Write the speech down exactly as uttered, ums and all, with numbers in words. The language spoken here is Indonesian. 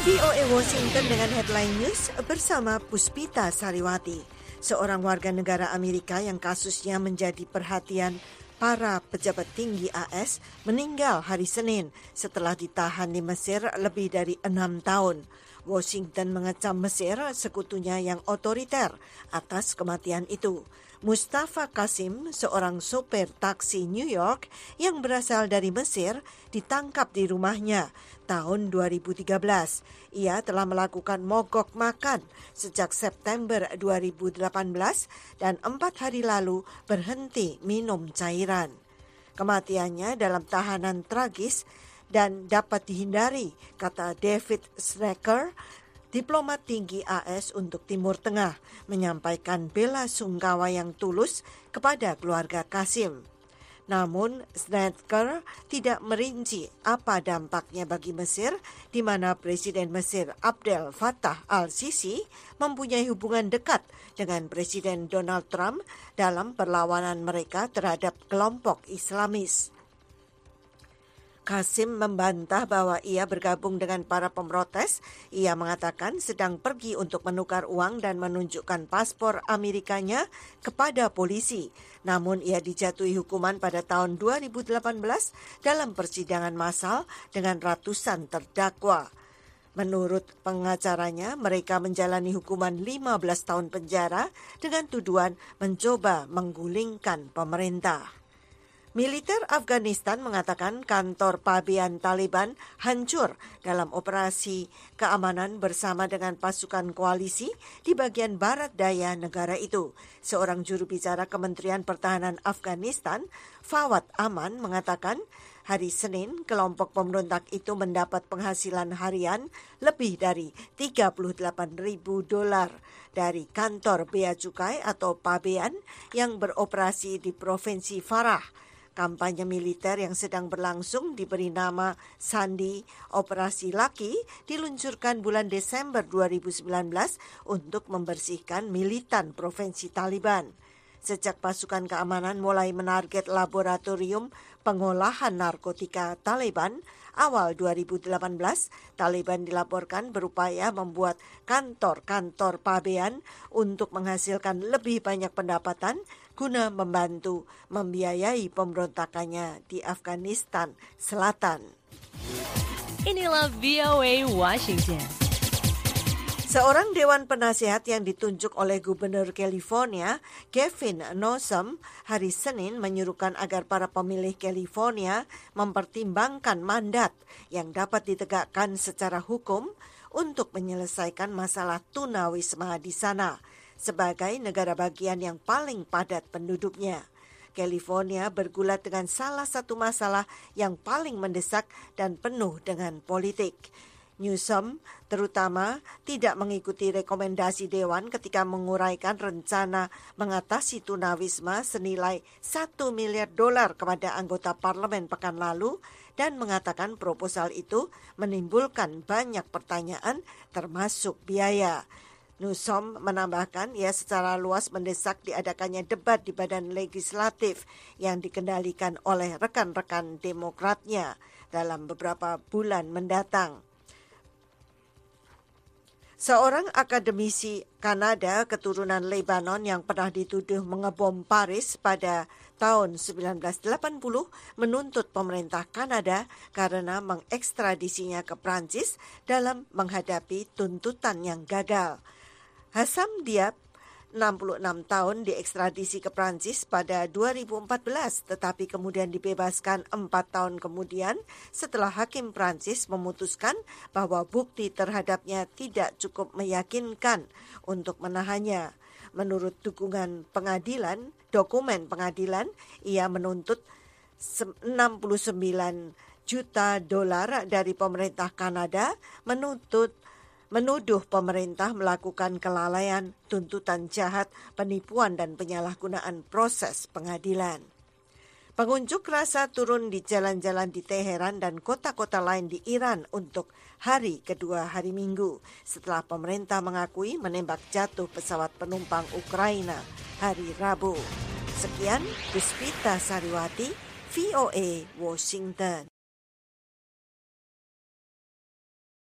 V O A Washington dengan headline news bersama Puspita Sariwati. Seorang warga negara Amerika yang kasusnya menjadi perhatian para pejabat tinggi A S meninggal hari Senin setelah ditahan di Mesir lebih dari enam tahun. Washington mengecam Mesir, sekutunya yang otoriter, atas kematian itu. Mustafa Kasim, seorang sopir taksi New York yang berasal dari Mesir, ditangkap di rumahnya tahun dua ribu tiga belas. Ia telah melakukan mogok makan sejak September dua ribu delapan belas dan empat hari lalu berhenti minum cairan. Kematiannya dalam tahanan tragis dan dapat dihindari, kata David Schrecker, diplomat tinggi A S untuk Timur Tengah, menyampaikan bela sungkawa yang tulus kepada keluarga Kasim. Namun, Schrecker tidak merinci apa dampaknya bagi Mesir, di mana Presiden Mesir Abdel Fattah al-Sisi mempunyai hubungan dekat dengan Presiden Donald Trump dalam perlawanan mereka terhadap kelompok Islamis. Kasim membantah bahwa ia bergabung dengan para pemrotes. Ia mengatakan sedang pergi untuk menukar uang dan menunjukkan paspor Amerikanya kepada polisi. Namun ia dijatuhi hukuman pada tahun dua ribu delapan belas dalam persidangan massal dengan ratusan terdakwa. Menurut pengacaranya, mereka menjalani hukuman lima belas tahun penjara dengan tuduhan mencoba menggulingkan pemerintah. Militer Afghanistan mengatakan kantor pabean Taliban hancur dalam operasi keamanan bersama dengan pasukan koalisi di bagian barat daya negara itu. Seorang juru bicara Kementerian Pertahanan Afghanistan, Fawad Aman, mengatakan hari Senin kelompok pemberontak itu mendapat penghasilan harian lebih dari tiga puluh delapan ribu dolar dari kantor bea cukai atau pabean yang beroperasi di Provinsi Farah. Kampanye militer yang sedang berlangsung diberi nama Sandi Operasi Laki diluncurkan bulan Desember dua ribu sembilan belas untuk membersihkan militan provinsi Taliban. Sejak pasukan keamanan mulai menarget laboratorium pengolahan narkotika Taliban, awal dua ribu delapan belas, Taliban dilaporkan berupaya membuat kantor-kantor pabean untuk menghasilkan lebih banyak pendapatan guna membantu membiayai pemberontakannya di Afghanistan Selatan. Inilah V O A Washington. Seorang dewan penasihat yang ditunjuk oleh Gubernur California, Gavin Newsom, hari Senin menyuruhkan agar para pemilih California mempertimbangkan mandat yang dapat ditegakkan secara hukum untuk menyelesaikan masalah tunawisma di sana, sebagai negara bagian yang paling padat penduduknya. California bergulat dengan salah satu masalah yang paling mendesak dan penuh dengan politik. Newsom terutama tidak mengikuti rekomendasi Dewan ketika menguraikan rencana mengatasi tunawisma senilai satu miliar dolar kepada anggota parlemen pekan lalu dan mengatakan proposal itu menimbulkan banyak pertanyaan termasuk biaya. Newsom menambahkan ia secara luas mendesak diadakannya debat di badan legislatif yang dikendalikan oleh rekan-rekan Demokratnya dalam beberapa bulan mendatang. Seorang akademisi Kanada keturunan Lebanon yang pernah dituduh mengebom Paris pada tahun sembilan belas delapan puluh menuntut pemerintah Kanada karena mengekstradisinya ke Prancis dalam menghadapi tuntutan yang gagal. Hassam Diab, enam puluh enam tahun, diekstradisi ke Prancis pada dua ribu empat belas, tetapi kemudian dibebaskan empat tahun kemudian setelah hakim Prancis memutuskan bahwa bukti terhadapnya tidak cukup meyakinkan untuk menahannya. Menurut dukungan pengadilan, dokumen pengadilan, ia menuntut enam puluh sembilan juta dolar dari pemerintah Kanada, menuntut menuduh pemerintah melakukan kelalaian, tuntutan jahat, penipuan, dan penyalahgunaan proses pengadilan. Pengunjuk rasa turun di jalan-jalan di Teheran dan kota-kota lain di Iran untuk hari kedua hari Minggu, setelah pemerintah mengakui menembak jatuh pesawat penumpang Ukraina hari Rabu. Sekian, Puspita Sariwati, V O A, Washington.